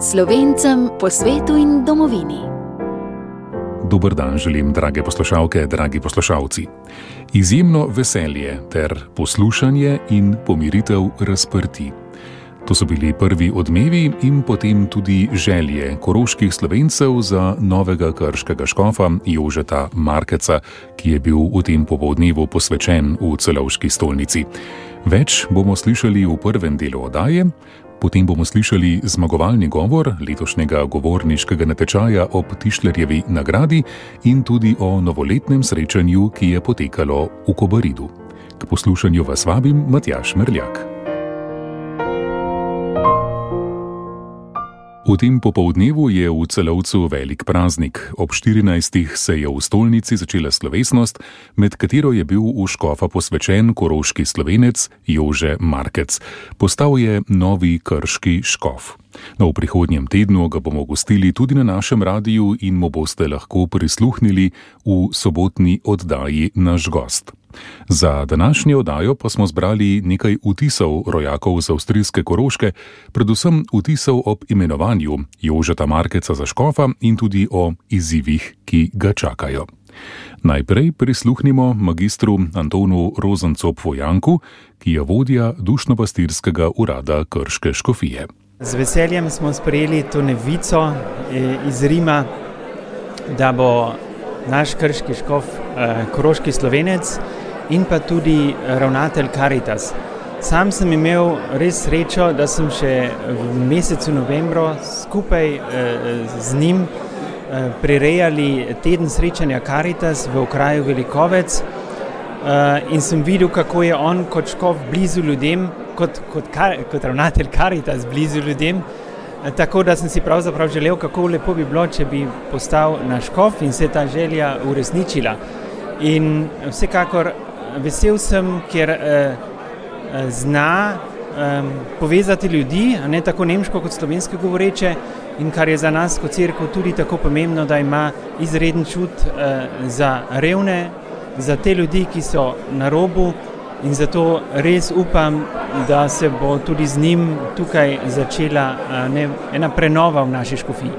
Slovencem po svetu in domovini. Dober dan želim, drage poslušalke, dragi poslušalci. Izjemno veselje ter poslušanje in pomiritev razprti. To so bili prvi odmevi in potem tudi želje koroških Slovencev za novega krškega škofa Jožeta Markeca, ki je bil v tem popoldnevu posvečen v Celovški stolnici. Več bomo slišali v prvem delu oddaje, potem bomo slišali zmagovalni govor letošnjega govorniškega natečaja ob Tišlerjevi nagradi in tudi o novoletnem srečanju, ki je potekalo v Kobaridu. K poslušanju vas vabim Matjaž Merljak. V tem popoldnevu je v Celovcu velik praznik. Ob 14. se je v stolnici začela slovesnost, med katero je bil v škofa posvečen koroški Slovenec Jože Markec. Postal je novi krški škof. V prihodnjem tednu ga bomo gostili tudi na našem radiju in mu boste lahko prisluhnili v sobotni oddaji Naš gost. Za današnjo oddajo pa smo zbrali nekaj vtisov rojakov z avstrijske Koroške, predvsem vtisov ob imenovanju Jožeta Markeca za škofa in tudi o izzivih, ki ga čakajo. Najprej prisluhnimo magistru Antonu Rozencopfu-Janku, ki je vodja dušnopastirskega urada Krške škofije. Z veseljem smo sprejeli to novico iz Rima, da bo naš krški škof koroški Slovenec in pa tudi ravnatelj Karitas. Sam sem imel res srečo, da sem še v mesecu novembru skupaj z njim prirejali teden srečanja Karitas v okraju Velikovec in sem videl, kako je on kot škof blizu ljudem, kot ravnatelj Karitas blizu ljudem, tako da sem si pravzaprav želel, kako lepo bi bilo, če bi postal naš škof in se ta želja uresničila. In vsekakor vesel sem, ker zna povezati ljudi, a ne tako nemško kot slovensko govoreče, in kar je za nas kot cerkev tudi tako pomembno, da ima izreden čut za revne, za te ljudi, ki so na robu, in zato res upam, da se bo tudi z njim tukaj začela ena prenova v naši škofiji.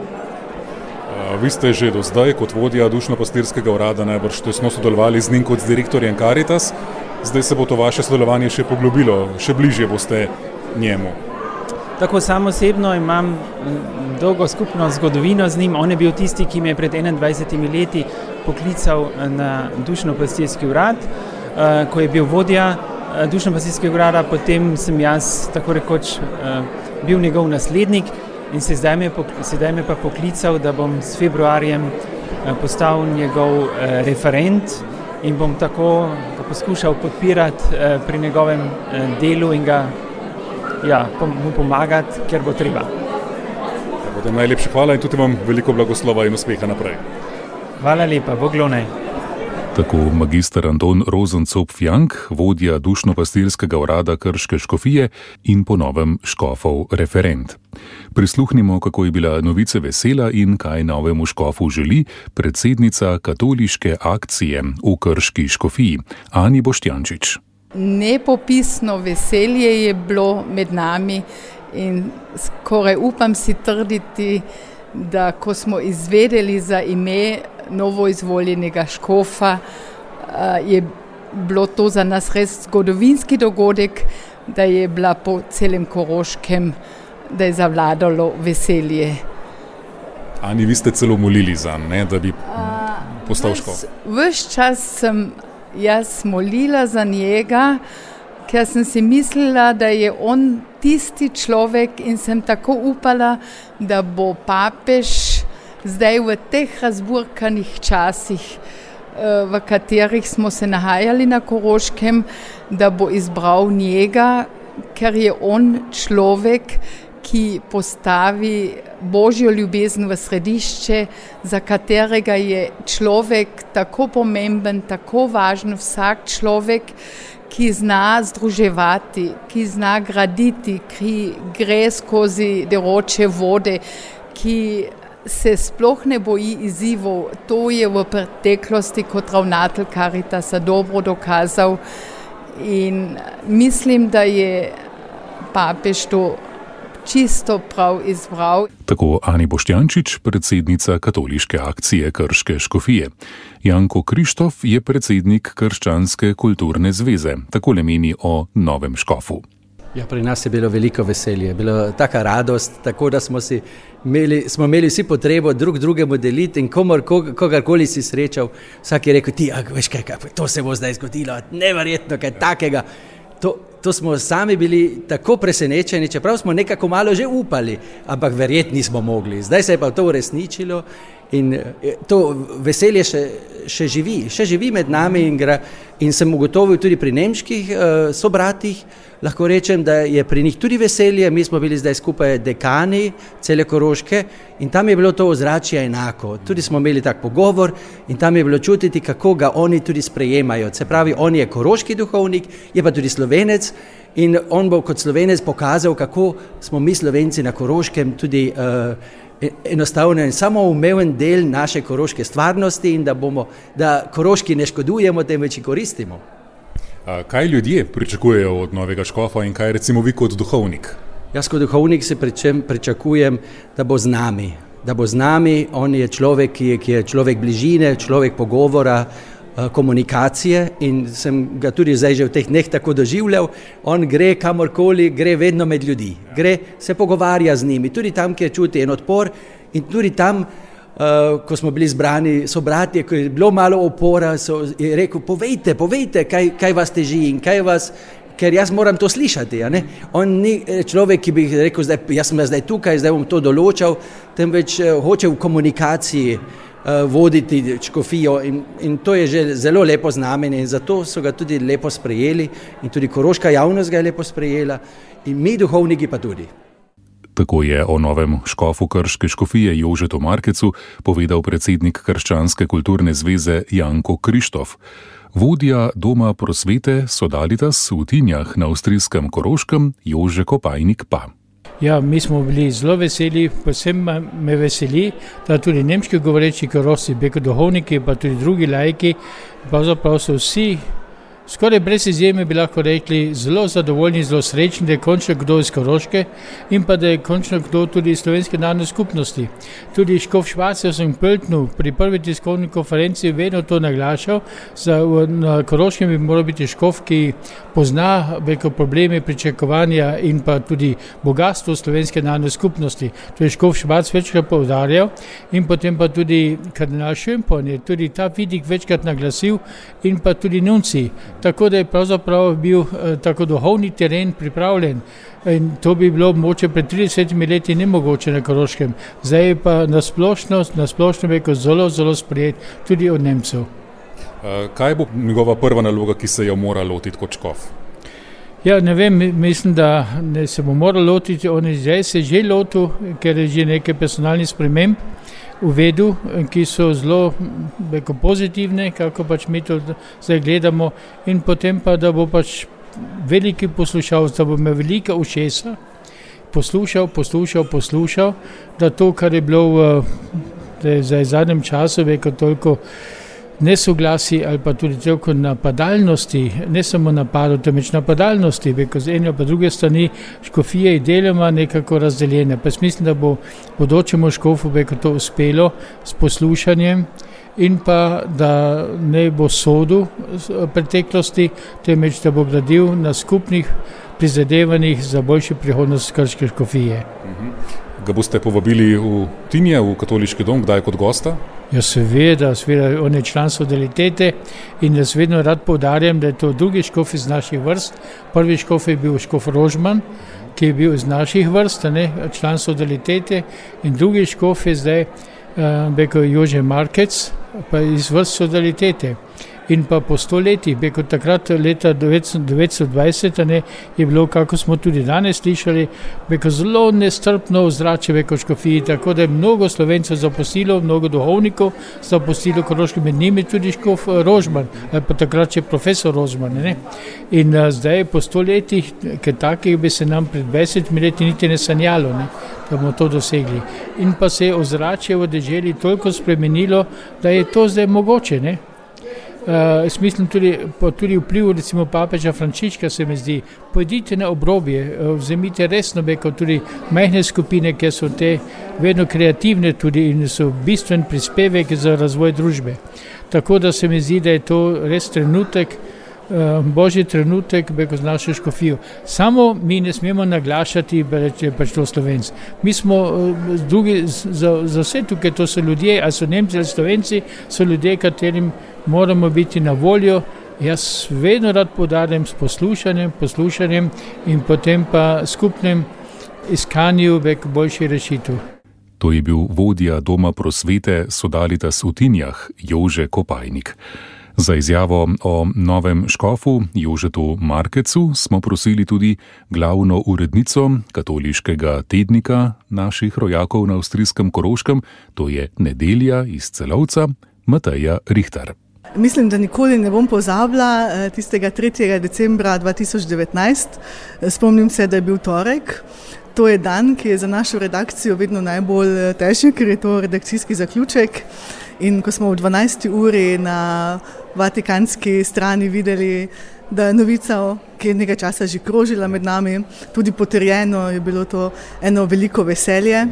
Vi ste že do zdaj kot vodja dušnopastirskega urada najbrž tesno sodelovali z njim kot z direktorjem Karitas. Zdaj se bo to vaše sodelovanje še poglobilo, še bližje boste njemu. Tako sam osebno imam dolgo skupno zgodovino z njim. On je bil tisti, ki me je pred 21 leti poklical na dušnopastirski urad, ko je bil vodja dušnopastirskega urada, potem sem jaz tako rekoč bil njegov naslednik in sedaj me pa poklical, da bom s februarjem postal njegov referent in bom tako poskušal podpirati pri njegovem delu in ga mu pomagati, ker bo treba. Potem najlepša hvala in tudi vam veliko blagoslova in uspeha naprej. Hvala lepa, Boglone. Tako magister Anton Rozencopf-Jank, vodja dušnopastirskega urada Krške škofije in po novem škofov referent. Prisluhnimo, kako je bila novice vesela in kaj novemu škofu želi predsednica katoliške akcije v Krški škofiji, Ani Boštjančič. Nepopisno veselje je bilo med nami in skoraj upam si trditi, da ko smo izvedeli za ime novoizvoljenega škofa, je bilo to za nas res zgodovinski dogodek, da je bila po celem Koroškem, da je zavladalo veselje. Ani, vi ste celo molili zanj, da bi postal škof? Ves čas sem jaz molila za njega, ker sem si mislila, da je on tisti človek in sem tako upala, da bo papež zdaj v teh razburkanih časih, v katerih smo se nahajali na Koroškem, da bo izbral njega, ker je on človek, ki postavi Božjo ljubezen v središče, za katerega je človek tako pomemben, tako važen, vsak človek, ki zna združevati, ki zna graditi, ki gre skozi deroče vode, ki se sploh ne boji izzivov. To je v preteklosti kot ravnatelj Karitasa dobro dokazal in mislim, da je papež to čisto prav izbral. Tako Ani Boštjančič, predsednica katoliške akcije Krške škofije. Janko Krištof je predsednik Krščanske kulturne zveze. Takole meni o novem škofu. Ja, pri nas je bilo veliko veselje, bila taka radost, tako da smo imeli vsi potrebo drugemu deliti in kogarkoli si srečal, vsak je rekel, veš kaj, to se bo zdaj zgodilo, neverjetno, kaj takega. To smo sami bili tako presenečeni, čeprav smo nekako malo že upali, ampak verjetno nismo mogli. Zdaj se je pa to uresničilo in to veselje še živi med nami in sem ugotovil tudi pri nemških sobratih, lahko rečem, da je pri njih tudi veselje. Mi smo bili zdaj skupaj dekani cele Koroške in tam je bilo to ozračje enako. Tudi smo imeli tak pogovor in tam je bilo čutiti, kako ga oni tudi sprejemajo. Se pravi, on je koroški duhovnik, je pa tudi Slovenec in on bo kot Slovenec pokazal, kako smo mi Slovenci na Koroškem tudi enostavno in samoumeven del naše koroške stvarnosti in da Koroški ne škodujemo, temveč jih koristimo. Kaj ljudje pričakujejo od novega škofa in kaj recimo vi kot duhovnik? Jaz kot duhovnik se pričakujem, da bo z nami. On je človek, ki je človek bližine, človek pogovora, komunikacije in sem ga tudi zdaj že v teh dneh tako doživljal. On gre kamorkoli, gre vedno med ljudi, se pogovarja z njimi, tudi tam, kjer čuti en odpor in tudi tam, ko smo bili zbrani sobratje, ko je bilo malo opora, je rekel, povejte, kaj vas teži in ker jaz moram to slišati. On ni človek, ki bi rekel, jaz sem zdaj tukaj, zdaj bom to določal, temveč hoče v komunikaciji voditi škofijo in to je že zelo lepo znamenje in zato so ga tudi lepo sprejeli in tudi koroška javnost ga je lepo sprejela in mi duhovniki pa tudi. Tako je o novem škofu Krške škofije Jožetu Markecu povedal predsednik Krščanske kulturne zveze Janko Krištof. Vodja Doma prosvete Sodalitas v Tinjah na avstrijskem Koroškem Jože Kopajnik pa. Ja, mi smo bili zelo veseli, posebej me veseli, da tudi nemški govoreči Korošci, duhovniki pa tudi drugi laiki, pravzaprav so vsi, skoraj brez izjeme bi lahko rekli, zelo zadovoljni, zelo srečni, da je končno kdo iz Koroške in pa da je končno kdo tudi iz slovenske narodne skupnosti. Tudi škof Švacer sem Pöltnu pri prvi tiskovni konferenci vedno to naglašal, na Koroškem bi moral biti škof, ki pozna probleme pričakovanja in pa tudi bogatstvo slovenske narodne skupnosti. To je škof Švac večkrat poudarjal in potem pa tudi kardinal Schönborn je tudi ta vidik večkrat naglasil in pa tudi nunci. Tako da je pravzaprav bil tako duhovni teren pripravljen in to bi bilo moče pred 30 leti nemogoče na Koroškem. Zdaj je pa na splošno veliko zelo sprejet tudi od Nemcev. Kaj bo njegova prva naloga, ki se jo mora lotiti kot škof? Ja, ne vem, mislim, da se bo moral lotiti, on je zdaj se že lotil, ker je že nekaj personalnih sprememb uvedel, ki so zelo pozitivne, kako pač mi to zdaj gledamo in potem pa, da bo pač veliki poslušalec, da bo imel velika ušesa, poslušal, da to, kar je bilo v zadnjem času, toliko nesoglasi ali pa tudi toliko napadalnosti, ne samo napadov, temveč napadalnosti, z ene pa druge strani škofije je deloma nekako razdeljene. Pa mislim, da bo bodočemu škofu to uspelo s poslušanjem in pa da ne bo sodil preteklosti, temveč da bo gradil na skupnih prizadevanjih za boljši prihodnost krške škofije. Ga boste povabili v Tinje, v katoliški dom, kdaj kot gosta? Ja, seveda, on je član Sodalitete in jaz vedno rad poudarjam, da je to drugi škof iz naših vrst. Prvi škof je bil škof Rožman, ki je bil iz naših vrst, član Sodalitete, in drugi škof je zdaj Jože Markec, pa iz vrst Sodalitete. In pa po 100 letih, takrat leta 1920 je bilo, kako smo tudi danes slišali, zelo nestrpno ozračje v škofiji, tako da je mnogo Slovencev zapustilo, mnogo duhovnikov zapustilo Koroško, med njimi tudi škof Rožman, ali pa takrat še profesor Rožman. In zdaj po 100 letih, ker takih bi se nam pred 20 leti niti ne sanjalo, da bomo to dosegli. In pa se je ozračje v deželi toliko spremenilo, da je to zdaj mogoče, Mislim tudi vpliv recimo papeža Frančiška se mi zdi, pojdite na obrobje, vzemite resno beko tudi majhne skupine, ki so te vedno kreativne tudi in so bistven prispevek za razvoj družbe. Tako da se mi zdi, da je to res trenutek, božji trenutek beko z našo škofijo. Samo mi ne smemo naglašati, da je pač to Slovenc. Mi smo drugi, za vse tukaj, to so ljudje, ali so Nemci ali Slovenci, so ljudje, katerim moramo biti na voljo. Jaz vedno rad poudarjam s poslušanjem in potem pa skupnem iskanju boljših rešitev. To je bil vodja Doma prosvete Sodalitas v Tinjah, Jože Kopajnik. Za izjavo o novem škofu Jožetu Markecu smo prosili tudi glavno urednico katoliškega tednika naših rojakov na avstrijskem Koroškem, to je Nedelja iz Celovca, Mateja Rihtar. Mislim, da nikoli ne bom pozabila tistega 3. decembra 2019. Spomnim se, da je bil torek. To je dan, ki je za našo redakcijo vedno najbolj težek, ker je to redakcijski zaključek. In ko smo v 12. uri na vatikanski strani videli, da je novica, ki je nekaj časa že krožila med nami, tudi potrjeno, je bilo to eno veliko veselje.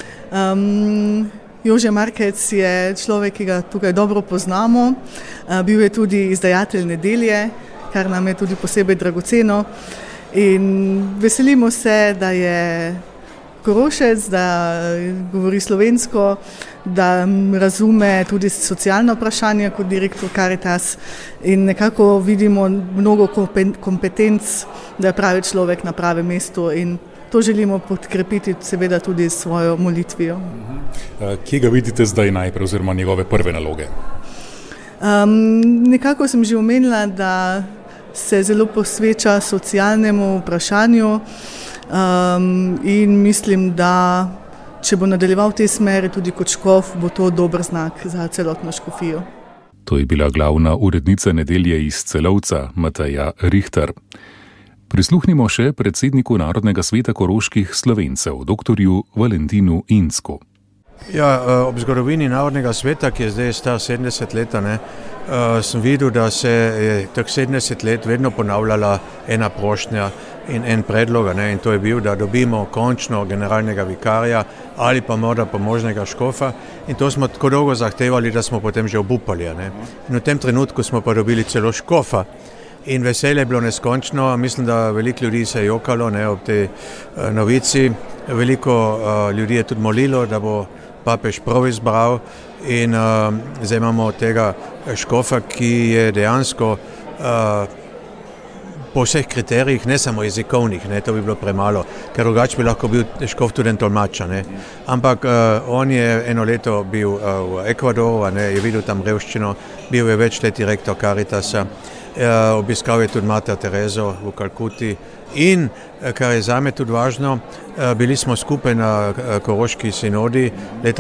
Jože Markec je človek, ki ga tukaj dobro poznamo. Bil je tudi izdajatelj Nedelje, kar nam je tudi posebej dragoceno. In veselimo se, da je Korošec, da govori slovensko, da razume tudi socialno vprašanje kot direktor Caritas in nekako vidimo mnogo kompetenc, da je pravi človek na pravem mestu in to želimo podkrepiti seveda tudi s svojo molitvijo. Kje ga vidite zdaj najprej oziroma njegove prve naloge? Nekako sem že omenila, da se zelo posveča socialnemu vprašanju in mislim, da če bo nadaljeval v tej smeri tudi kot škof, bo to dober znak za celotno škofijo. To je bila glavna urednica Nedelje iz Celovca, Mateja Rihtar. Prisluhnimo še predsedniku Narodnega sveta koroških Slovencev, doktorju Valentinu Insku. Ja, ob zgodovini Narodnega sveta, ki je zdaj star 70 let, sem videl, da se je tak 70 let vedno ponavljala ena prošnja in en predlog, in to je bil, da dobimo končno generalnega vikarja ali pa morda pomožnega škofa in to smo tako dolgo zahtevali, da smo potem že obupali. In v tem trenutku smo pa dobili celo škofa. In veselje je bilo neskončno, mislim, da veliko ljudi se je jokalo ob tej novici, veliko ljudi je tudi molilo, da bo papež prav izbral in zdaj imamo tega škofa, ki je dejansko po vseh kriterijih, ne samo jezikovnih, to bi bilo premalo, ker drugače bi lahko bil škof tudi en tolmač. Ampak on je eno leto bil v Ekvadoru, je videl tam revščino, bil je več let direktor Caritasa, obiskal je tudi Mater Terezo v Kalkuti in, kar je zame tudi važno, bili smo skupaj na Koroški sinodi leta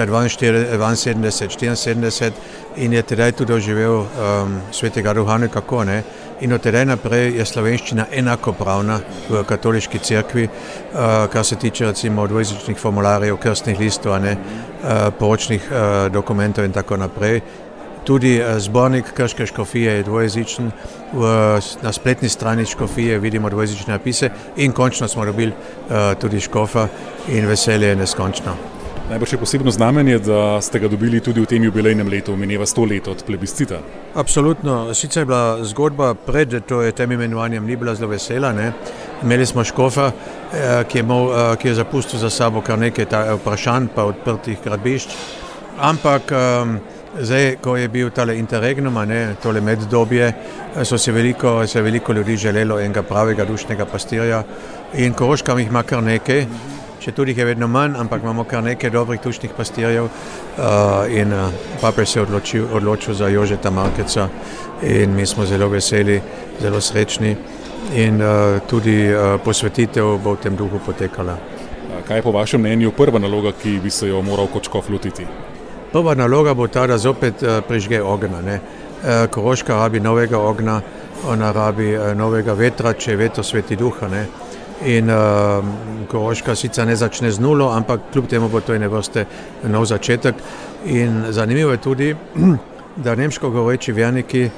72-74 in je tedaj tudi doživel svetega duha nekako, in od tedaj naprej je slovenščina enakopravna v katoliški cerkvi, kar se tiče recimo dvojezičnih formularjev, krstnih listov, poročnih dokumentov in tako naprej. Tudi zbornik krške škofije je dvojezičen, na spletni strani škofije vidimo dvojezične napise in končno smo dobili tudi škofa in veselje je neskončno. Najbrž je posebno znamenje, da ste ga dobili tudi v tem jubilejnem letu, mineva 100 let od plebiscita. Absolutno, sicer je bila zgodba pred tem imenovanjem ni bila zelo vesela. Imeli smo škofa, ki je zapustil za sabo kar nekaj vprašanj pa odprtih gradbišč, ampak zdaj, ko je bil tale interregnum, tole meddobje, se je veliko ljudi želelo enega pravega dušnega pastirja in Koroška jih ima kar nekaj, če tudi jih je vedno manj, ampak imamo kar nekaj dobrih dušnih pastirjev in papež se je odločil za Jožeta Markeca in mi smo zelo veseli, zelo srečni in tudi posvetitev bo v tem duhu potekala. Kaj je po vašem mnenju prva naloga, ki bi se jo moral kot škof lotiti? Prva naloga bo ta, da zopet prižge ognja. Koroška rabi novega ognja, ona rabi novega vetra, če je veter sveti duha. In Koroška sicer ne začne z nulo, ampak kljub temu bo to ene vrste nov začetek. In zanimivo je tudi, da nemško govoreči verniki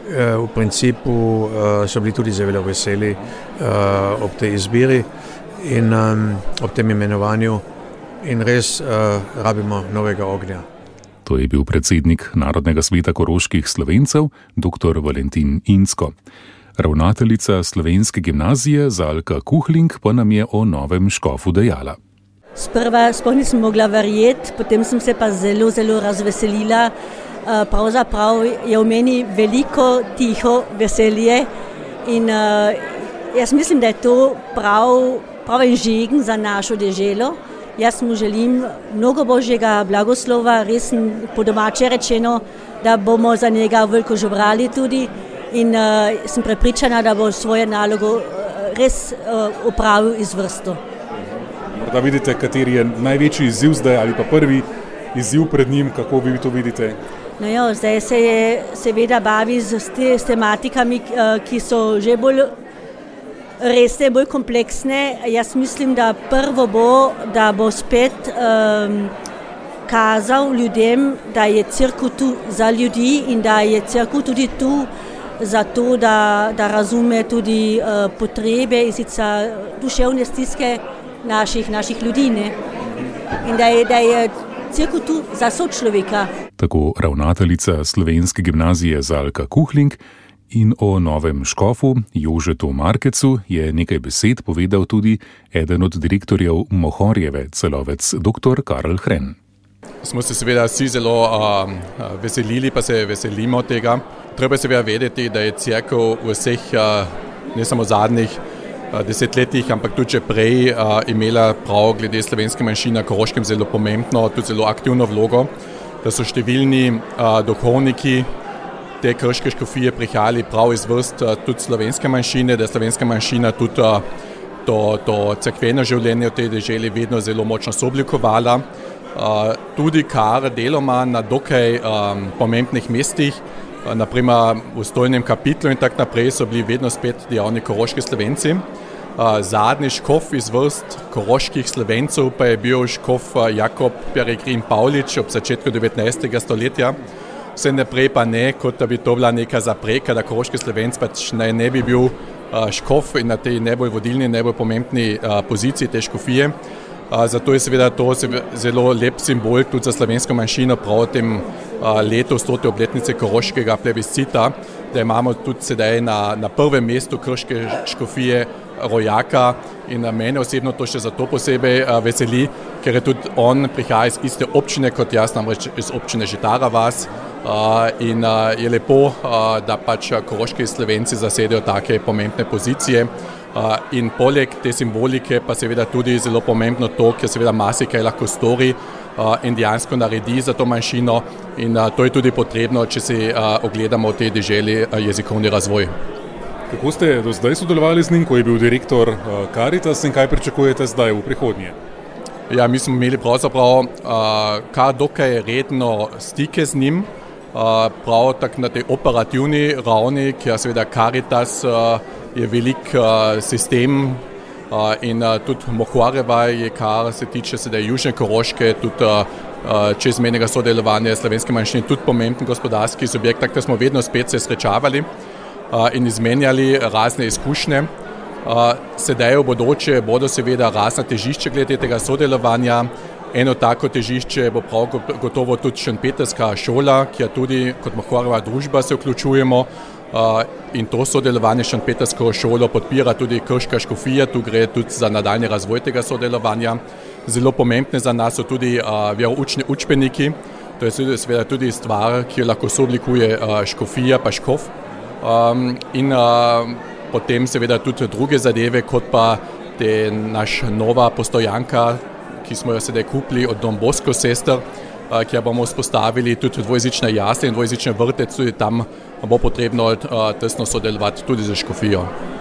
v principu so bili tudi zelo veseli ob tej izbiri in ob tem imenovanju in res rabimo novega ognja. To je bil predsednik Narodnega sveta koroških Slovencev, dr. Valentin Insko. Ravnateljica slovenske gimnazije Zalka Kuhling pa nam je o novem škofu dejala. Sprva sploh nisem mogla verjeti, potem sem se pa zelo, zelo razveselila. Pravzaprav je v meni veliko tiho veselje in jaz mislim, da je to pravi žegen za našo deželo. Jaz mu želim mnogo božjega blagoslova, res po domače rečeno, da bomo za njega veliko žobrali tudi in sem prepričana, da bo svojo nalogo res opravil izvrstno. Morda vidite, kateri je največji izziv zdaj ali pa prvi izziv pred njim, kako vi to vidite? No jo, zdaj se je seveda bavi s tematikami, ki so že bolj resne, bolj kompleksne. Jaz mislim, da prvo bo, da bo spet kazal ljudem, da je cerkev tu za ljudi in da je cerkev tudi tu zato, da razume tudi potrebe in sicer duševne stiske naših ljudi. Ne? In da je cerkev tu za sočloveka. Tako ravnateljica slovenske gimnazije Zalka Kuhling. In o novem škofu Jožetu Markecu je nekaj besed povedal tudi eden od direktorjev Mohorjeve, Celovec, dr. Karl Hren. Smo se seveda vsi zelo veselili, pa se veselimo tega. Treba seveda vedeti, da je cerkev v vseh, ne samo zadnjih desetletjih, ampak tudi že prej imela prav glede slovenske manjšine na Koroškem zelo pomembno, tudi zelo aktivno vlogo, da so številni duhovniki te krške škofije prihajali prav iz vrst tudi slovenske manjšine, da je slovenska manjšina tudi to cerkveno življenje v tej deželi vedno zelo močno sooblikovala. Tudi kar deloma na dokaj pomembnih mestih, naprimer v stolnem kapitlu in tak naprej so bili vedno spet dejavni koroški Slovenci. Zadnji škof iz vrst koroških Slovencev pa je bil škof Jakob Peregrin Pavlič ob začetku 19. stoletja. Vse naprej pa ne, kot da bi to bila neka zapreka, da koroški Slovenc pač ne bi bil škof in na tej najbolj vodilni, najbolj pomembni poziciji te škofije. Zato je seveda to zelo lep simbol tudi za slovensko manjšino prav v tem letu 100. obletnice koroškega plebiscita, da imamo tudi sedaj na prvem mestu krške škofije rojaka in mene osebno to še zato posebej veseli, ker je tudi on prihaja iz iste občine kot jaz, namreč iz občine Žitara vas in je lepo, da pač koroški Slovenci zasedajo take pomembne pozicije. In poleg te simbolike pa seveda tudi zelo pomembno to, ker seveda marsikaj lahko stori in dejansko naredi za to manjšino in to je tudi potrebno, če si ogledamo v tej deželi jezikovni razvoj. Kako ste do zdaj sodelovali z njim, ko je bil direktor Caritas in kaj pričakujete zdaj v prihodnje? Ja, mi smo imeli pravzaprav kar dokaj redno stike z njim, prav tak na tej operativni ravni, ker seveda Caritas je velik sistem in tudi Mohorjeva je, kar se tiče sedaj Južne Koroške, tudi čezmejnega sodelovanja slovenske manjšine, tudi pomemben gospodarski subjekt, tako da smo vedno spet se srečavali in izmenjali razne izkušnje. Sedaj v bodoče bodo seveda razna težišče glede tega sodelovanja. Eno tako težišče bo prav gotovo tudi Šentpetrska šola, ki je tudi kot Mohorjeva družba se vključujemo. In to sodelovanje Šentpetrsko šolo podpira tudi krška škofija, tu gre tudi za nadaljni razvoj tega sodelovanja. Zelo pomembne za nas so tudi veroučni učbeniki, to je seveda tudi stvar, ki jo lahko sooblikuje škofija pa škof. In potem seveda tudi druge zadeve, kot pa te naš nova postojanka, ki smo jo sedaj kupili od Don Bosco sester, kjer bomo vzpostavili tudi dvojezične jasle in dvojezične vrtec, tudi tam bo potrebno tesno sodelovati tudi z škofijo.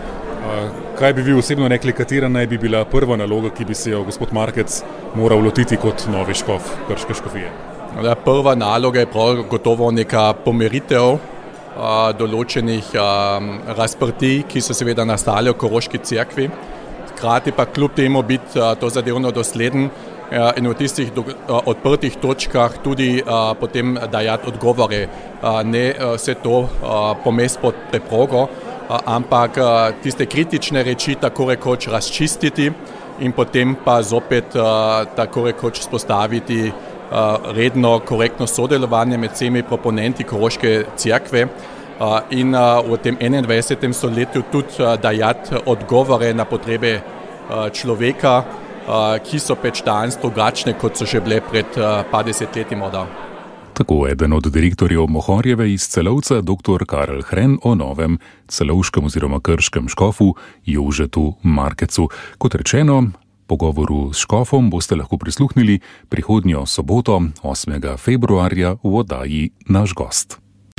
Kaj bi vi osebno rekli, katera naj bi bila prva naloga, ki bi se jo gospod Markec moral lotiti kot novi škof krške škofije? Prva naloga je prav gotovo neka pomiritev določenih razprtij, ki so seveda nastale v Koroški cerkvi. Hkrati pa kljub temu biti to zadevno dosleden in v tistih odprtih točkah tudi potem dajati odgovore. Ne vse to pomesti pod preprogo, ampak tiste kritične reči tako rekoč razčistiti in potem pa zopet tako rekoč spostaviti redno, korektno sodelovanje med vsemi proponenti Koroške cerkve in v tem 21. stoletju tudi dajati odgovore na potrebe človeka, ki so pač danes drugačne, kot so že bile pred par desetletji morda. Tako eden od direktorjev Mohorjeve iz Celovca, dr. Karel Hren, o novem celovškem oziroma krškem škofu Jožetu Markecu. Kot rečeno, pogovoru s škofom boste lahko prisluhnili prihodnjo soboto, 8. februarja v oddaji Naš gost.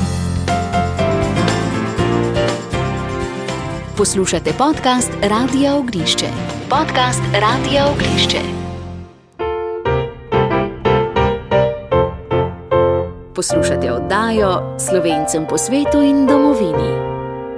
Poslušate podcast Radia Ognišče. Podcast Radia Ognišče. Poslušate oddajo Slovencem po svetu in domovini.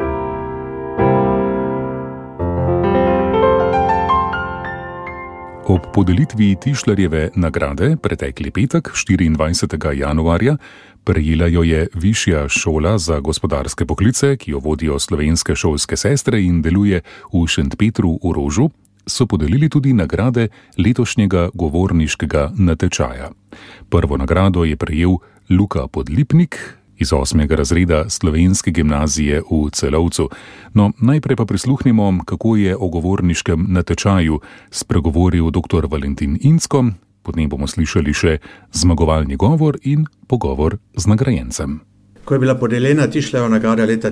Ob podelitvi Tišlerjeve nagrade pretekli petek, 24. januarja, prejela jo je Višja šola za gospodarske poklice, ki jo vodijo slovenske šolske sestre in deluje v Šentpetru v Rožu, so podelili tudi nagrade letošnjega govorniškega natečaja. Prvo nagrado je prejel Luka Podlipnik iz 8. razreda Slovenske gimnazije v Celovcu. No, najprej pa prisluhnimo, kako je o govorniškem natečaju spregovoril dr. Valentin Incko, potem bomo slišali še zmagovalni govor in pogovor z nagrajencem. Ko je bila podeljena Tišlerjeva nagrada leta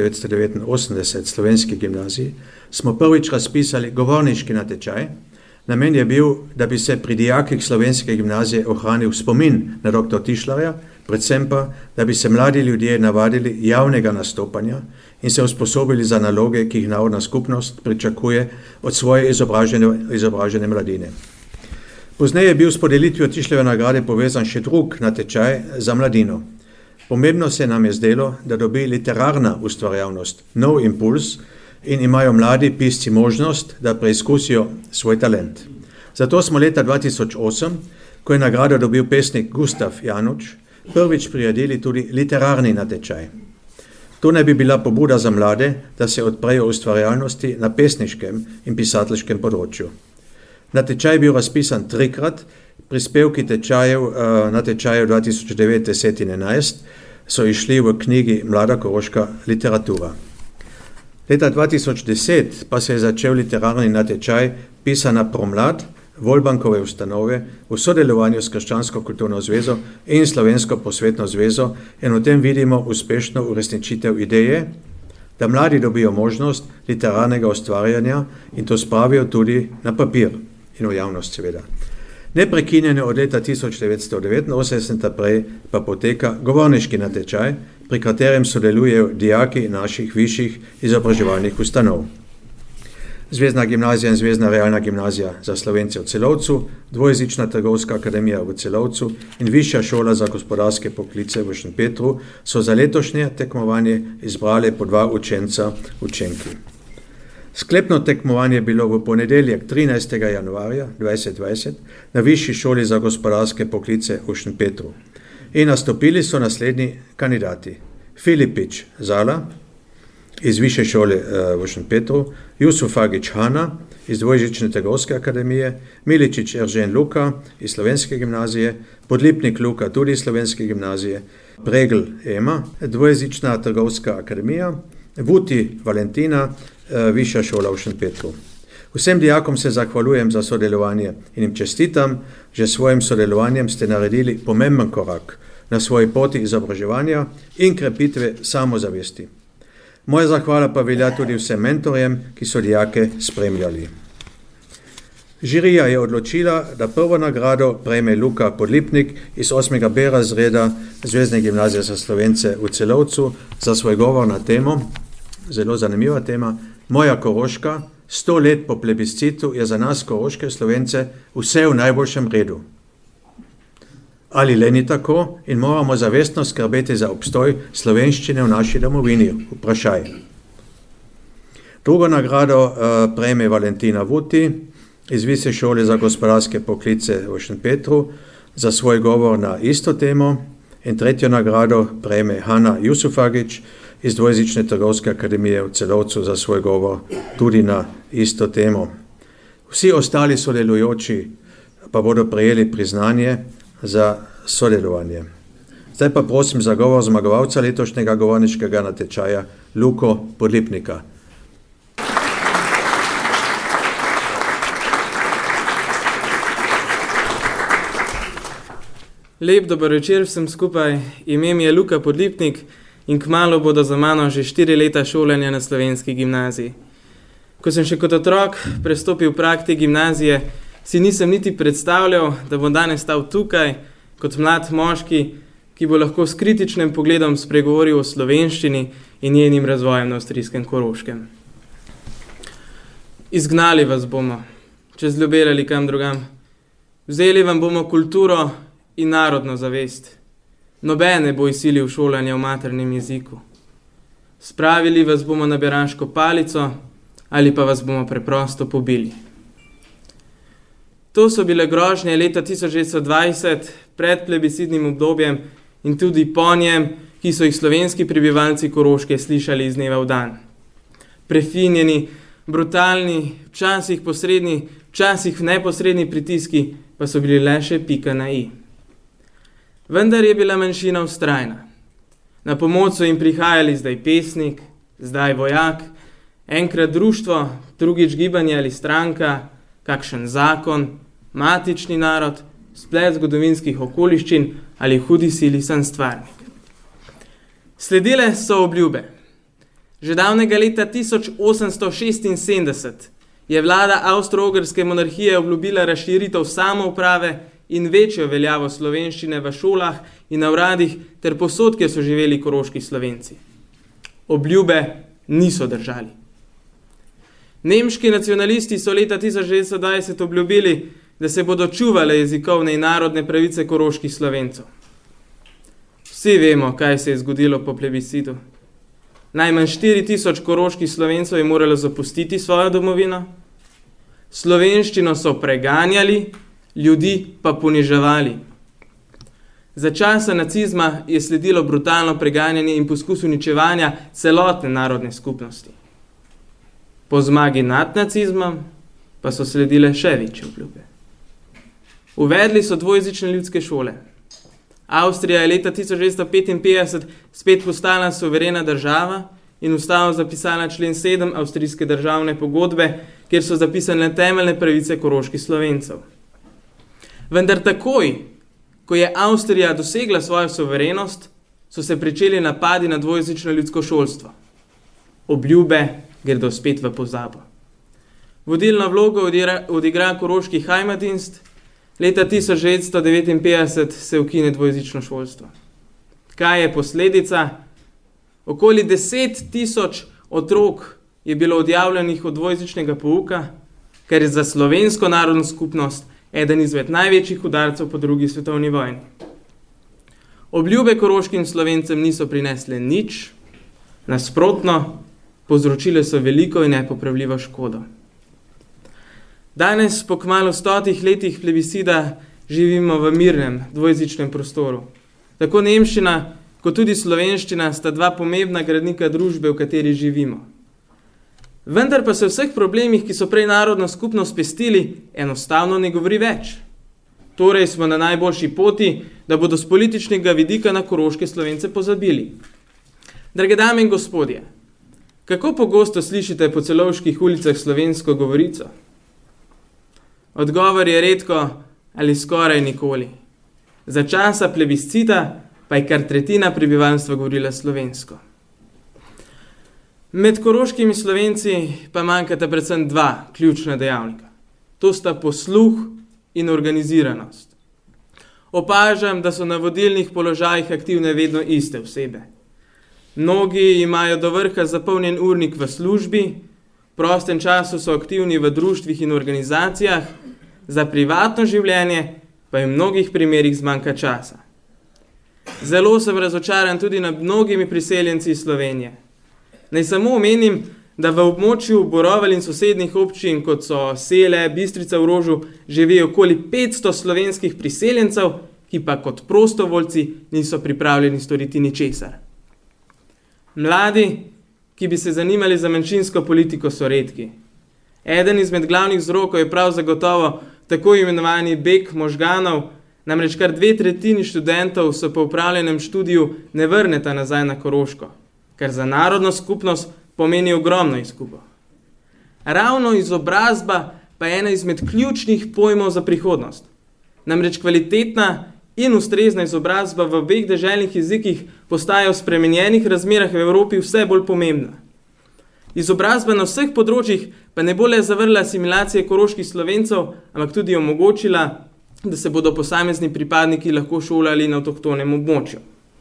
1989 Slovenski gimnaziji, smo prvič razpisali govorniški natečaj. Namen je bil, da bi se pri dijakih Slovenske gimnazije ohranil spomin na dr. Tišlerja, predvsem pa, da bi se mladi ljudje navadili javnega nastopanja in se usposobili za naloge, ki jih narodna skupnost pričakuje od svoje izobražene mladine. Pozneje je bil s podelitvijo Tišlerjeve nagrade povezan še drug natečaj za mladino. Pomembno se nam je zdelo, da dobi literarna ustvarjalnost nov impuls in imajo mladi pisci možnost, da preizkusijo svoj talent. Zato smo leta 2008, ko je nagrado dobil pesnik Gustav Januč, prvič priredili tudi literarni natečaj. To naj bi bila pobuda za mlade, da se odprejo ustvarjalnosti na pesniškem in pisateljskem področju. Natečaj je bil razpisan 3-krat, prispevki natečajev 2009, 10 in 11 so išli v knjigi Mlada koroška literatura. Leta 2010 pa se je začel literarni natečaj Pisana promlad Volbankove ustanove v sodelovanju s Krščansko kulturno zvezo in Slovensko prosvetno zvezo in v tem vidimo uspešno uresničitev ideje, da mladi dobijo možnost literarnega ustvarjanja in to spravijo tudi na papir in v javnost seveda. Neprekinjeno od leta 1989 naprej pa poteka govorniški natečaj, pri katerem sodelujejo dijaki naših višjih izobraževalnih ustanov. Zvezdna gimnazija in Zvezdna realna gimnazija za Slovence v Celovcu, dvojezična trgovska akademija v Celovcu in Višja šola za gospodarske poklice v Šentpetru so za letošnje tekmovanje izbrali po 2 učenca učenki. Sklepno tekmovanje je bilo v ponedeljek 13. januarja 2020 na Višji šoli za gospodarske poklice v Šentpetru. In nastopili so naslednji kandidati: Filipič Zala iz Višje šole v Šentpetru, Jusufagić Hana iz dvojezične trgovske akademije, Miličić Eržen Luka iz Slovenske gimnazije, Podlipnik Luka tudi iz Slovenske gimnazije, Pregl Ema, dvojezična trgovska akademija, Vuti Valentina, Višja šola v Šentpetru. Vsem dijakom se zahvaljujem za sodelovanje in jim čestitam, že s svojim sodelovanjem ste naredili pomemben korak na svoji poti izobraževanja in krepitve samozavesti. Moja zahvala pa velja tudi vsem mentorjem, ki so dijake spremljali. Žirija je odločila, da prvo nagrado prejme Luka Podlipnik iz 8. B razreda Zvezdne gimnazije za Slovence v Celovcu za svoj govor na temo, zelo zanimiva tema, Moja Koroška, 100 let po plebiscitu je za nas koroške Slovence vse v najboljšem redu. Ali le ni tako in moramo zavestno skrbeti za obstoj slovenščine v naši domovini? Vprašaj. Drugo nagrado prejme Valentina Vuti iz Višje šole za gospodarske poklice v Šempetru za svoj govor na isto temo in tretjo nagrado prejme Hanna Jusufagić iz Dvojezične trgovske akademije v Celovcu za svoj govor tudi na isto temo. Vsi ostali sodelujoči pa bodo prejeli priznanje za sodelovanje. Zdaj pa prosim za govor zmagovalca letošnjega govorniškega natečaja Luko Podlipnika. Lep dober večer vsem skupaj, ime mi je Luka Podlipnik in kmalu bodo za mano že 4 leta šolanja na slovenski gimnaziji. Ko sem še kot otrok prestopil prag te gimnazije, si nisem niti predstavljal, da bom danes stal tukaj kot mlad moški, ki bo lahko s kritičnim pogledom spregovoril o slovenščini in njenim razvojem na avstrijskem Koroškem. Izgnali vas bomo, čez Ljubelj ali kam drugam. Vzeli vam bomo kulturo in narodno zavest. Nobene bo izsilil šolanje v maternem jeziku. Spravili vas bomo na beraško palico ali pa vas bomo preprosto pobili. To so bile grožnje leta 1920 pred plebiscitnim obdobjem in tudi po njem, ki so jih slovenski prebivalci Koroške slišali iz dneva v dan. Prefinjeni, brutalni, včasih posredni, včasih neposredni pritiski pa so bili le še pika na i. Vendar je bila manjšina vztrajna. Na pomoč so jim prihajali zdaj pesnik, zdaj vojak, enkrat društvo, drugič gibanje ali stranka, kakšen zakon, matični narod, splet zgodovinskih okoliščin ali hudi silisan stvarnik. Sledile so obljube. Že davnega leta 1876 je vlada Avstro-Ogrske monarhije obljubila razširitev samouprave in večjo veljavo slovenščine v šolah in na uradih ter povsod, kjer so živeli koroški Slovenci. Obljube niso držali. Nemški nacionalisti so leta 1920 obljubili, da se bodo čuvale jezikovne in narodne pravice koroških Slovencev. Vsi vemo, kaj se je zgodilo po plebiscitu. Najmanj 4000 koroških Slovencev je moralo zapustiti svojo domovino. Slovenščino so preganjali, ljudi pa poniževali. Za časa nacizma je sledilo brutalno preganjanje in poskus uničevanja celotne narodne skupnosti. Po zmagi nad nacizmom pa so sledile še večje obljube. Uvedli so dvojezične ljudske šole. Avstrija je leta 1955 spet postala suverena država in ustavo zapisala člen 7 avstrijske državne pogodbe, kjer so zapisane temeljne pravice koroških Slovencev. Vendar takoj, ko je Avstrija dosegla svojo suverenost, so se pričeli napadi na dvojezično ljudsko šolstvo. Obljube gredo spet v pozabo. Vodilno vlogo odigra koroški Heimatdienst. Leta 1959 se ukine dvojezično šolstvo. Kaj je posledica? Okoli 10 000 otrok je bilo odjavljenih od dvojezičnega pouka, kar je za slovensko narodno skupnost eden izmed največjih udarcev po drugi svetovni vojni. Obljube koroškim Slovencem niso prinesle nič, nasprotno, povzročile so veliko in nepopravljivo škodo. Danes, po kmalu 100 letih plebiscita, živimo v mirnem dvojezičnem prostoru. Tako nemščina kot tudi slovenščina sta dva pomembna gradnika družbe, v kateri živimo. Vendar pa se o vseh problemih, ki so prej narodno skupnost pestili, enostavno ne govori več. Torej smo na najboljši poti, da bodo z političnega vidika na koroške Slovence pozabili. Drage dame in gospodje, kako pogosto slišite po celovških ulicah slovensko govorico? Odgovor je redko ali skoraj nikoli. Za časa plebiscita pa je kar tretjina prebivalstva govorila slovensko. Med koroškimi Slovenci pa manjkata predvsem dva ključna dejavnika. To sta posluh in organiziranost. Opažam, da so na vodilnih položajih aktivne vedno iste osebe. Mnogi imajo do vrha zapolnjen urnik v službi, v prostem času so aktivni v društvih in organizacijah, za privatno življenje pa v mnogih primerih zmanjka časa. Zelo sem razočaran tudi nad mnogimi priseljenci iz Slovenije. Naj samo omenim, da v območju Borovelj in sosednjih občin, kot so Sele, Bistrica v Rožu, živi okoli 500 slovenskih priseljencev, ki pa kot prostovoljci niso pripravljeni storiti ničesar. Mladi, ki bi se zanimali za manjšinsko politiko, so redki. Eden izmed glavnih vzrokov je prav zagotovo tako imenovani beg možganov, namreč kar 2/3 študentov se po opravljenem študiju ne vrneta nazaj na Koroško, kar za narodno skupnost pomeni ogromno izgubo. Ravno izobrazba pa je ena izmed ključnih pojmov za prihodnost. Namreč kvalitetna in ustrezna izobrazba v obeh deželnih jezikih postaja v spremenjenih razmerah v Evropi vse bolj pomembna. Izobrazba na vseh področjih pa ne bo le zavrla asimilacije koroških Slovencev, ampak tudi omogočila, da se bodo posamezni pripadniki lahko šolali na avtohtonem območju.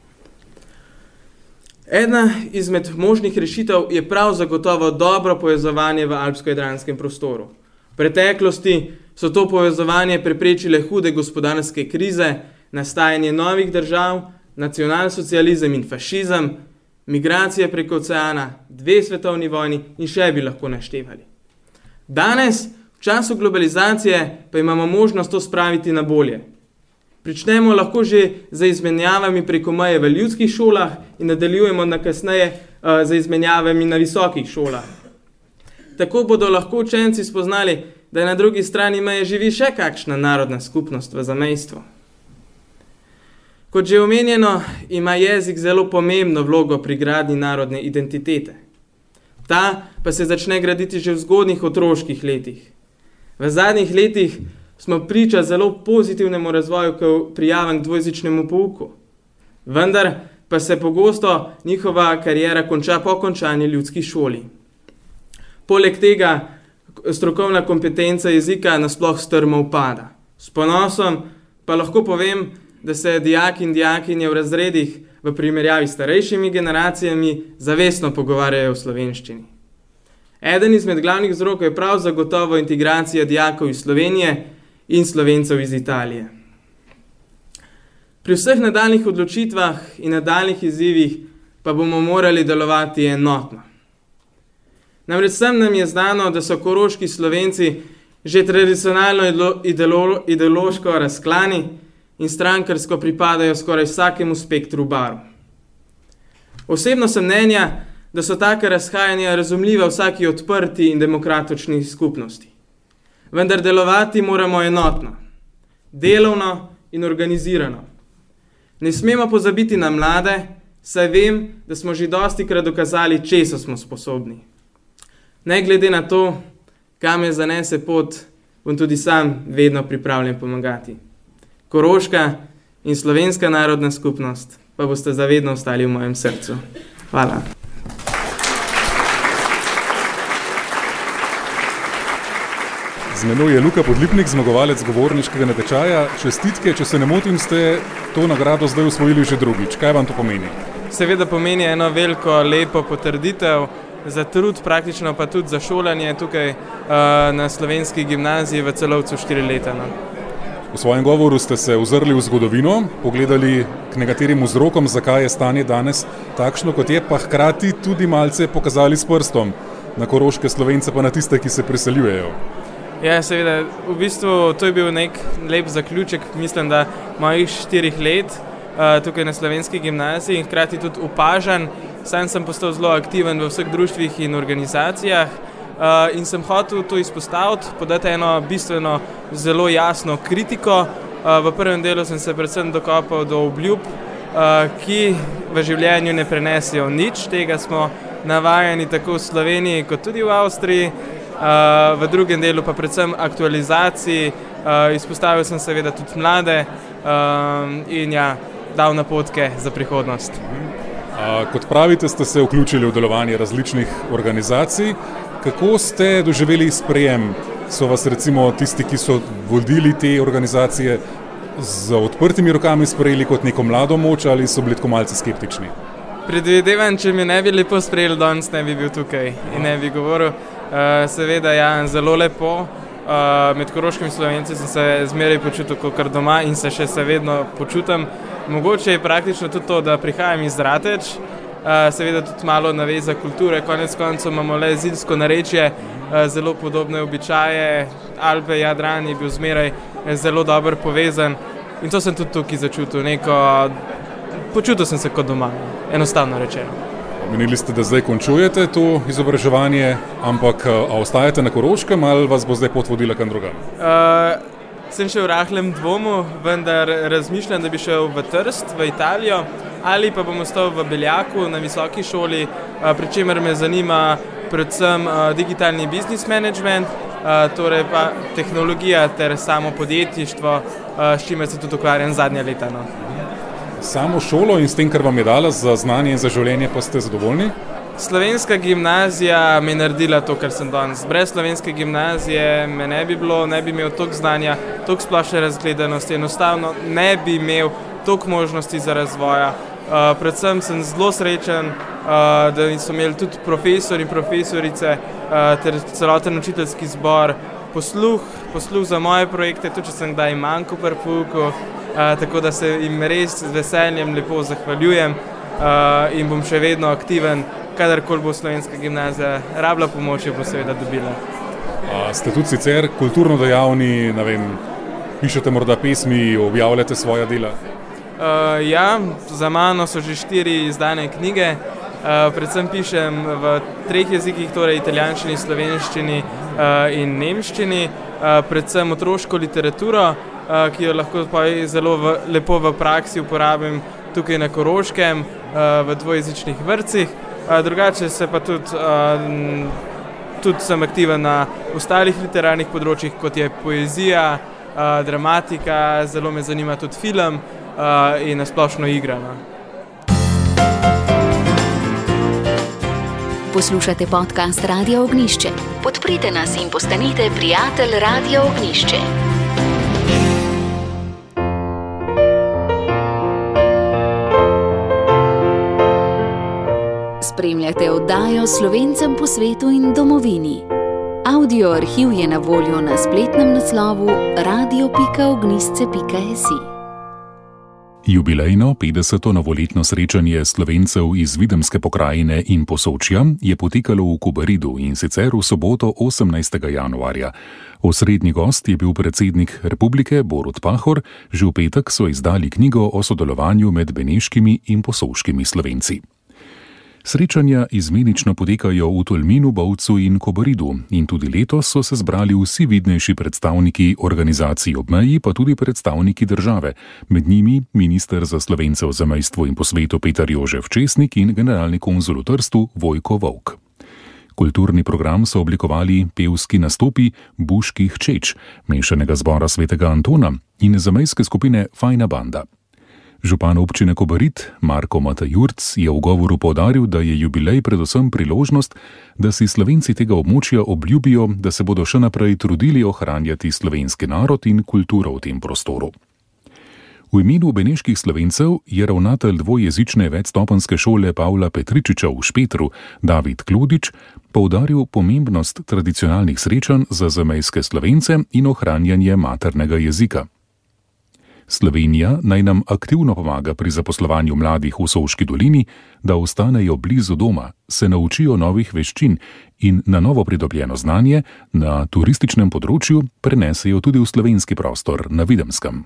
Ena izmed možnih rešitev je prav zagotovo dobro povezovanje v alpsko-jadranskem prostoru. V preteklosti so to povezovanje preprečile hude gospodarske krize, nastajanje novih držav, nacionalsocializem in fašizem, migracije preko oceana, 2 svetovni vojni in še bi lahko naštevali. Danes, v času globalizacije, pa imamo možnost to spraviti na bolje. Pričnemo lahko že za izmenjavami preko meje v ljudskih šolah in nadaljujemo na kasneje za izmenjavami na visokih šolah. Tako bodo lahko učenci spoznali, da na drugi strani meje živi še kakšna narodna skupnost v zamejstvu. Kot že omenjeno, ima jezik zelo pomembno vlogo pri gradnji narodne identitete. Ta pa se začne graditi že v zgodnjih otroških letih. V zadnjih letih smo priča zelo pozitivnemu razvoju k prijavam k dvojezičnemu pouku. Vendar pa se pogosto njihova kariera konča po končani ljudski šoli. Poleg tega strokovna kompetenca jezika nasploh strmo upada. S ponosom pa lahko povem, da se dijaki in dijakinje v razredih v primerjavi s starejšimi generacijami zavestno pogovarjajo v slovenščini. Eden izmed glavnih vzrokov je prav zagotovo integracija dijakov iz Slovenije in Slovencev iz Italije. Pri vseh nadaljnih odločitvah in nadaljnih izzivih pa bomo morali delovati enotno. Namreč vsem nam je znano, da so koroški Slovenci že tradicionalno ideološko razklani in strankarsko pripadajo skoraj vsakemu spektru barv. Osebno sem mnenja, da so taka razhajanja razumljiva vsaki odprti in demokratični skupnosti. Vendar delovati moramo enotno, delovno in organizirano. Ne smemo pozabiti na mlade, saj vem, da smo že dostikrat dokazali, česa smo sposobni. Ne glede na to, kam me zanese pot, bom tudi sam vedno pripravljen pomagati. Koroška in slovenska narodna skupnost pa boste zavedno ostali v mojem srcu. Hvala. Z menoj je Luka Podlipnik, zmagovalec govorniškega natečaja. Čestitke, če se ne motim, ste to nagrado zdaj osvojili že drugič. Kaj vam to pomeni? Seveda pomeni eno veliko, lepo potrditev za trud, praktično pa tudi za šolanje tukaj na slovenski gimnaziji v Celovcu 4 leta. No. V svojem govoru ste se ozrli v zgodovino, pogledali k nekaterim vzrokom, zakaj je stanje danes takšno, kot je, pa hkrati tudi malce pokazali s prstom na koroške Slovence, pa na tiste, ki se preseljujejo. Ja, seveda, v bistvu to je bil nek lep zaključek, mislim, da mojih 4 let tukaj na slovenski gimnaziji in hkrati tudi opažan. Sam sem postal zelo aktiven v vseh društvih in organizacijah in sem hotel to izpostaviti, podati eno bistveno, zelo jasno kritiko. V prvem delu sem se predvsem dokopal do obljub, ki v življenju ne prenesijo nič. Tega smo navajeni tako v Sloveniji kot tudi v Avstriji. V drugem delu pa predvsem aktualizaciji, izpostavil sem seveda tudi mlade in dal napotke za prihodnost. Kot pravite, ste se vključili v delovanje različnih organizacij. Kako ste doživeli sprejem? So vas recimo tisti, ki so vodili te organizacije, z odprtimi rokami sprejeli kot neko mlado moč ali so bili tako malce skeptični? Predvidevam, če mi ne bi lepo sprejeli, danes ne bi bil tukaj in ne bi govoril. Seveda, zelo lepo. Med koroškimi Slovenci sem se zmeraj počutil kot doma in se še vedno počutim. Mogoče je praktično tudi to, da prihajam iz Rateč seveda tudi malo naveza kulture, konec koncev imamo le zilsko narečje, zelo podobne običaje, Alpe, Jadran je bil zmeraj zelo dobro povezan in to sem tudi tukaj začutil, počutil sem se kot doma, enostavno rečeno. Menili ste, da zdaj končujete to izobraževanje, ampak ostajate na Koroškem ali vas bo zdaj pot vodila kam drugam? Sem še v rahlem dvomu, vendar razmišljam, da bi šel v Trst, v Italijo, ali pa bom ostal v Beljaku na visoki šoli, pri čemer me zanima predvsem digitalni business management, torej pa tehnologija ter samo podjetništvo, s čimer se tudi ukvarjam zadnja leta. Samo šolo in s tem, kar vam je dala za znanje in za življenje, pa ste zadovoljni? Slovenska gimnazija mi je naredila to, kar sem danes. Brez slovenske gimnazije me ne bi bilo, ne bi imel toliko znanja, toliko splošne razgledanosti, enostavno ne bi imel toliko možnosti za razvoja. Predvsem sem zelo srečen, da so imeli tudi profesori in profesorice ter celoten učiteljski zbor posluh za moje projekte, tudi če sem kdaj manjko pri pouku, tako da se jim res z veseljem lepo zahvaljujem in bom še vedno aktiven, kadarkoli bo slovenska gimnazija rabila pomoč, jo bo seveda dobila. Ste tudi sicer kulturno dejavni, ne vem, pišete morda pesmi, objavljate svoja dela? Ja, za mano so že 4 izdane knjige, predvsem pišem v 3 jezikih, torej italijanščini, slovenščini in nemščini, predvsem otroško literaturo, ki jo lahko zelo lepo v praksi uporabim tukaj na Koroškem, v dvojezičnih vrtcih. Drugače se pa tudi sem aktiven na ostalih literarnih področjih, kot je poezija, dramatika, zelo me zanima tudi film in nasplošno igra. Poslušate podcast Radia Ognjišče. Podprite nas in postanite prijatelj Radia Ognjišče. Spremljate oddajo Slovencem po svetu in domovini. Audio arhiv je na voljo na spletnem naslovu radio.ognjisce.si. Jubilejno 50. novoletno srečanje Slovencev iz Videmske pokrajine in Posočja je potekalo v Kobaridu in sicer v soboto 18. januarja. Osrednji gost je bil predsednik republike Borut Pahor, že v petek so izdali knjigo o sodelovanju med beneškimi in posovškimi Slovenci. Srečanja izmenično potekajo v Tolminu, Bovcu in Kobaridu in tudi letos so se zbrali vsi vidnejši predstavniki organizacij ob meji, pa tudi predstavniki države, med njimi minister za Slovence v zamejstvu in po svetu Peter Jožef Česnik in generalni konzul v Trstu Vojko Volk. Kulturni program so oblikovali pevski nastopi Buških Čeč, mešanega zbora svetega Antona in zamejske skupine Fajna banda. Župan občine Kobarid Marko Matajurc je v govoru poudaril, da je jubilej predvsem priložnost, da si Slovenci tega območja obljubijo, da se bodo še naprej trudili ohranjati slovenski narod in kulturo v tem prostoru. V imenu beneških Slovencev je ravnatelj dvojezične večstopenjske šole Pavla Petričiča v Špetru David Klodič poudaril pomembnost tradicionalnih srečanj za zamejske Slovence in ohranjanje maternega jezika. Slovenija naj nam aktivno pomaga pri zaposlovanju mladih v Sovški dolini, da ostanejo blizu doma, se naučijo novih veščin in na novo pridobljeno znanje na turističnem področju prenesejo tudi v slovenski prostor na Videmskem.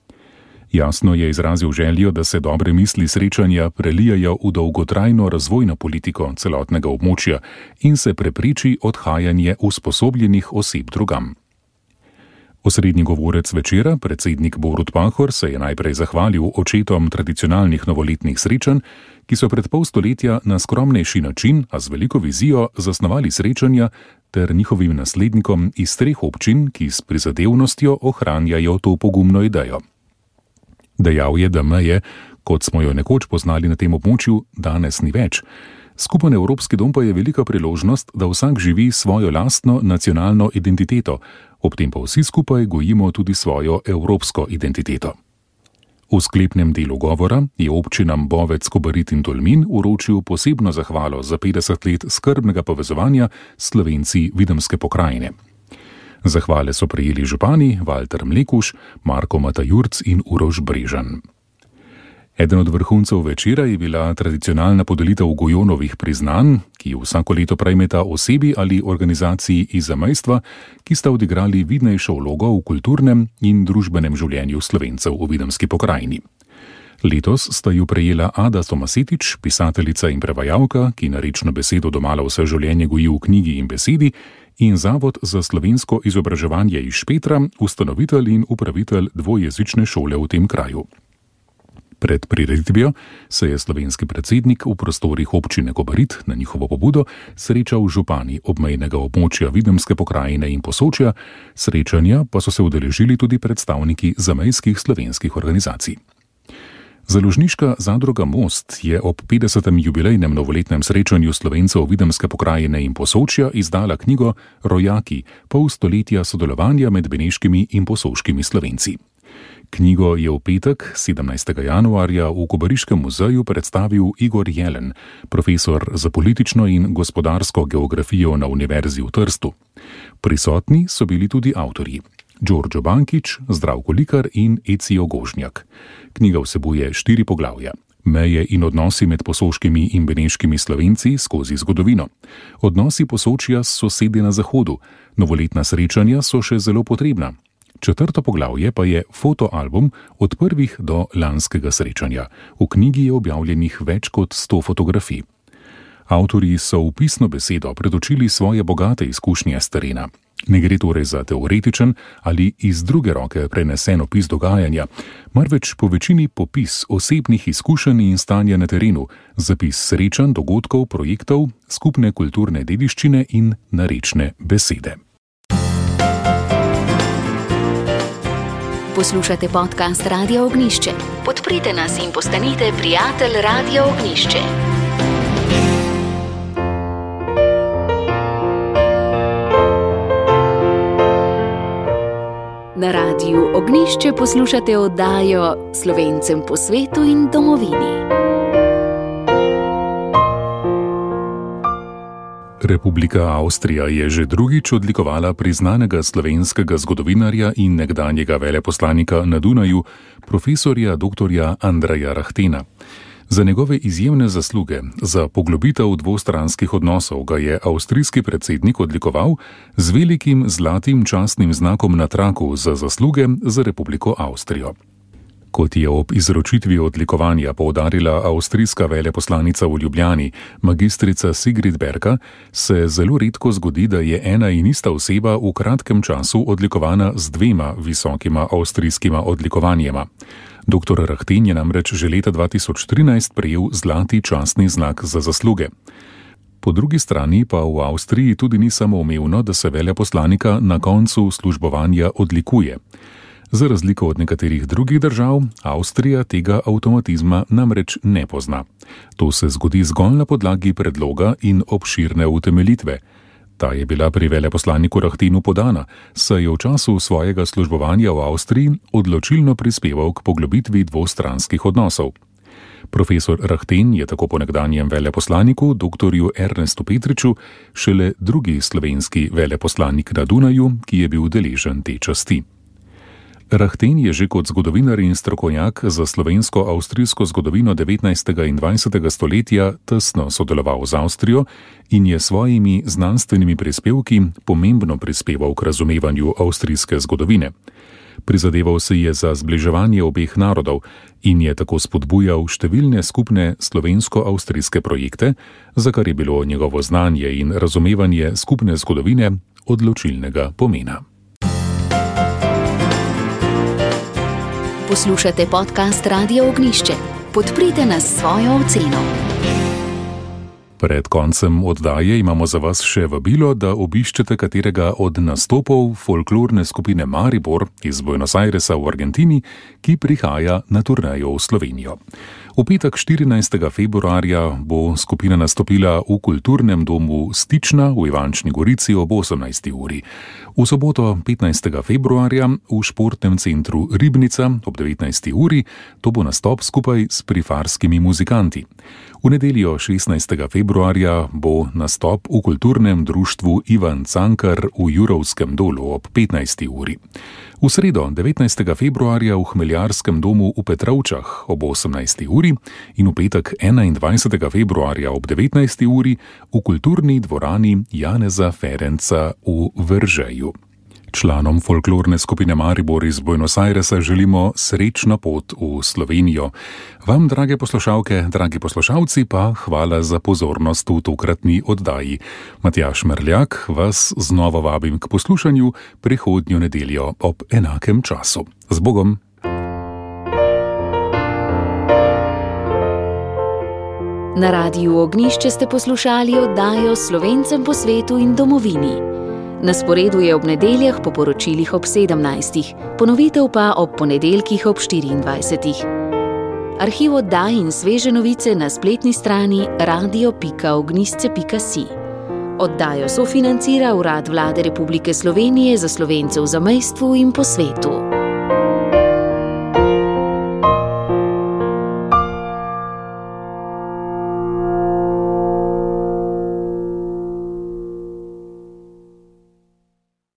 Jasno je izrazil željo, da se dobre misli srečanja prelijajo v dolgotrajno razvojno politiko celotnega območja in se prepreči odhajanje usposobljenih oseb drugam. Osrednji govorec večera, predsednik Borut Pahor, se je najprej zahvalil očetom tradicionalnih novoletnih srečanj, ki so pred pol stoletja na skromnejši način, a z veliko vizijo, zasnovali srečanja ter njihovim naslednikom iz 3 občin, ki s prizadevnostjo ohranjajo to pogumno idejo. Dejal je, da meje, kot smo jo nekoč poznali na tem območju, danes ni več. Skupen Evropski dom pa je velika priložnost, da vsak živi svojo lastno nacionalno identiteto, ob tem pa vsi skupaj gojimo tudi svojo evropsko identiteto. V sklepnem delu govora je občinam Bovec, Kobarid in Tolmin vročil posebno zahvalo za 50 let skrbnega povezovanja s Slovenci Videmske pokrajine. Zahvale so prejeli župani Valter Mlekuš, Marko Matajurc in Uroš Brežan. Eden od vrhuncev večera je bila tradicionalna podelitev Gojonovih priznanj, ki jo vsako leto prejmeta osebi ali organizaciji iz zamejstva, ki sta odigrali vidnejšo vlogo v kulturnem in družbenem življenju Slovencev v Videmski pokrajini. Letos sta ju prejela Ada Tomasetič, pisateljica in prevajalka, ki narečno besedo domala vse življenje goji v knjigi in besedi, in Zavod za slovensko izobraževanje iz Špetra, ustanovitelj in upravitelj dvojezične šole v tem kraju. Pred prireditvijo se je slovenski predsednik v prostorih občine Kobarid na njihovo pobudo srečal z župani obmejnega območja Videmske pokrajine in Posočja, srečanja pa so se udeležili tudi predstavniki zamejskih slovenskih organizacij. Založniška zadruga Most je ob 50. jubilejnem novoletnem srečanju Slovencev Videmske pokrajine in Posočja izdala knjigo Rojaki, pol stoletja sodelovanja med beneškimi in posoškimi Slovenci. Knjigo je v petek, 17. januarja, v Kobariškem muzeju predstavil Igor Jelen, profesor za politično in gospodarsko geografijo na Univerzi v Trstu. Prisotni so bili tudi avtorji: Đorđo Bankić, Zdravko Likar in Ecijo Gožnjak. Knjiga vsebuje 4 poglavja: meje in odnosi med posoškimi in beneškimi Slovenci skozi zgodovino, odnosi Posočja s sosedi na zahodu, novoletna srečanja so še zelo potrebna. 4. poglavje pa je fotoalbum od prvih do lanskega srečanja. V knjigi je objavljenih več kot 100 fotografij. Avtorji so v pisno besedo predočili svoje bogate izkušnje s terena. Ne gre torej za teoretičen ali iz druge roke prenesen opis dogajanja, marveč po večini popis osebnih izkušenj in stanja na terenu, zapis srečanj, dogodkov, projektov, skupne kulturne dediščine in narečne besede. Poslušate podcast Radia Ognjišče. Podprite nas in postanite prijatelj Radia Ognjišče. Na Radiu Ognjišče poslušate oddajo Slovencem po svetu in domovini. Republika Avstrija je že drugič odlikovala priznanega slovenskega zgodovinarja in nekdanjega veleposlanika na Dunaju, profesorja dr. Andreja Rahtena. Za njegove izjemne zasluge za poglobitev dvostranskih odnosov ga je avstrijski predsednik odlikoval z velikim zlatim častnim znakom na traku za zasluge za Republiko Avstrijo. Kot je ob izročitvi odlikovanja poudarila avstrijska veleposlanica v Ljubljani, magistrica Sigrid Berka, se zelo redko zgodi, da je ena in ista oseba v kratkem času odlikovana z 2 visokima avstrijskima odlikovanjema. Dr. Rahten je namreč že leta 2013 prejel zlati častni znak za zasluge. Po drugi strani pa v Avstriji tudi ni samoumevno, da se veleposlanika na koncu službovanja odlikuje. Za razliko od nekaterih drugih držav, Avstrija tega avtomatizma namreč ne pozna. To se zgodi zgolj na podlagi predloga in obširne utemeljitve. Ta je bila pri veleposlaniku Rahtenu podana, saj je v času svojega službovanja v Avstriji odločilno prispeval k poglobitvi dvostranskih odnosov. Profesor Rahten je tako po nekdanjem veleposlaniku dr. Ernestu Petriču šele drugi slovenski veleposlanik na Dunaju, ki je bil deležen te časti. Rahten je že kot zgodovinar in strokovnjak za slovensko-avstrijsko zgodovino 19. in 20. stoletja tesno sodeloval z Avstrijo in je svojimi znanstvenimi prispevki pomembno prispeval k razumevanju avstrijske zgodovine. Prizadeval se je za zbliževanje obeh narodov in je tako spodbujal številne skupne slovensko-avstrijske projekte, za kar je bilo njegovo znanje in razumevanje skupne zgodovine odločilnega pomena. Poslušate podcast Radia Ognjišče. Podprite nas s svojo oceno. Pred koncem oddaje imamo za vas še vabilo, da obiščete katerega od nastopov folklorne skupine Maribor iz Buenos Airesa v Argentini, ki prihaja na turnejo v Slovenijo. V petek 14. februarja bo skupina nastopila v kulturnem domu Stična v Ivančni Gorici ob 18. uri. V soboto 15. februarja v športnem centru Ribnica ob 19. uri, to bo nastop skupaj s prifarskimi muzikanti. V nedeljo 16. februarja bo nastop v kulturnem društvu Ivan Cankar v Jurovskem dolu ob 15. uri. V sredo 19. februarja v Hmeljarskem domu v Petrovčah ob 18. uri in v petek 21. februarja ob 19. uri v kulturni dvorani Janeza Ferenca v Veržeju. Članom folklorne skupine Maribor iz Buenos Airesa želimo srečno pot v Slovenijo. Vam, drage poslušalke, dragi poslušalci, pa hvala za pozornost v tokratni oddaji. Matjaž Merljak vas znova vabim k poslušanju prihodnjo nedeljo ob enakem času. Z Bogom! Na Radiu Ognjišče ste poslušali oddajo Slovencem po svetu in domovini. Na sporedu je ob nedeljah po poročilih ob 17. Ponovitev pa ob ponedeljkih ob 24. Arhiv oddaj in sveže novice na spletni strani radio.ognjišče.si. Oddajo sofinancira Urad Vlade Republike Slovenije za Slovence v zamejstvu in po svetu.